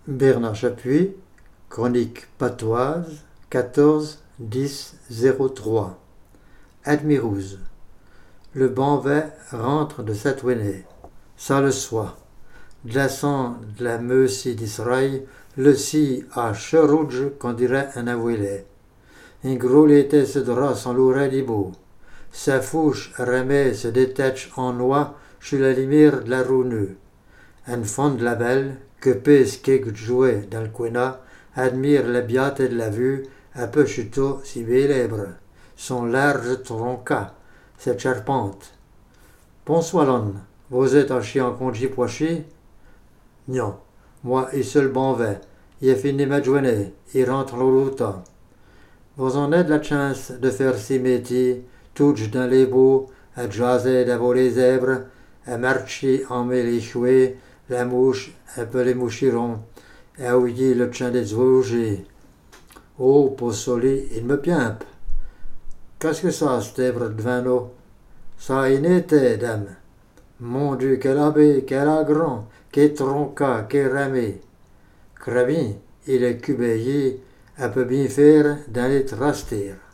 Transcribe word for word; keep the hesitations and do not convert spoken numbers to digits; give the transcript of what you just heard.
Bernard Chapuis, chronique patoise, quatorze dix zéro trois. Admirouze. Le Banvais rentre de Satouéné. Ça le soit. Glaçant de la Meusie d'Israël, le si à Cherouge qu'on dirait un avouilé. Un gros l'été se drap sans l'ouret d'Ibo. Sa fouche remet se détache en noix sur la lumière de la rouneux. Un fond de la belle, que pèse quelque jouet dans le coin, admire la biate de la vue, un peu chuteau si célèbre, son large tronca, cette charpente. Bonsoir l'on, vous êtes en chien en congé poché? Non, moi et seul Banvais, il a fini ma journée, il rentre l'autre. Vous en êtes la chance de faire ces métiers, touche dans les beaux, à jaser d'avant les zèbres, à marcher en mêlée chouée, la mouche, un peu les mouchirons, à ouiller le chien des ouvriers. Oh, pour soli, il me piimpe. Qu'est-ce que ça, stèbre de vin? Ça a une été, dame. Mon Dieu, quel abbé, quel agran, quel tronca, quel ramé. Crabin, il est cubéier, un peu bien faire dans les trastères.